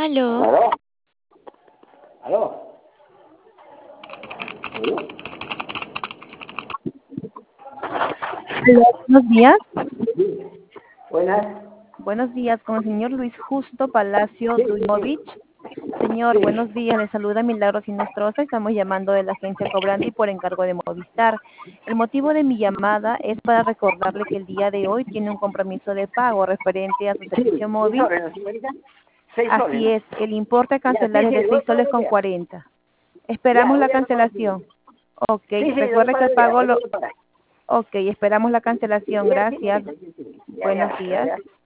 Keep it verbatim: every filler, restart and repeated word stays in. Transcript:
Aló. ¿Aló? ¿Aló? ¿Aló? Hola, buenos días. Sí. Buenas. Buenos días, con el señor Luis Justo Palacio Sí, sí, Dujmovich. Señor, sí. buenos días. Le saluda Milagros Sinostroza. Estamos llamando de la agencia Cobrandi por encargo de Movistar. El motivo de mi llamada es para recordarle que el día de hoy tiene un compromiso de pago referente a su Sí, servicio seis móvil. soles, ¿no, señorita? Seis soles, Así ¿no? es, el importe a Ya, cancelar sí, es sí, de voy seis para soles hoy con día. cuarenta. Ya, Esperamos hoy la día lo pago, sí. cancelación. Ok, Sí, sí, lo voy recuerde que para el hoy día, pago hoy día lo... lo pago. Ok, esperamos la cancelación. Ya, Gracias. señorita, sí, sí. Ya, Buenos ya, días. ya.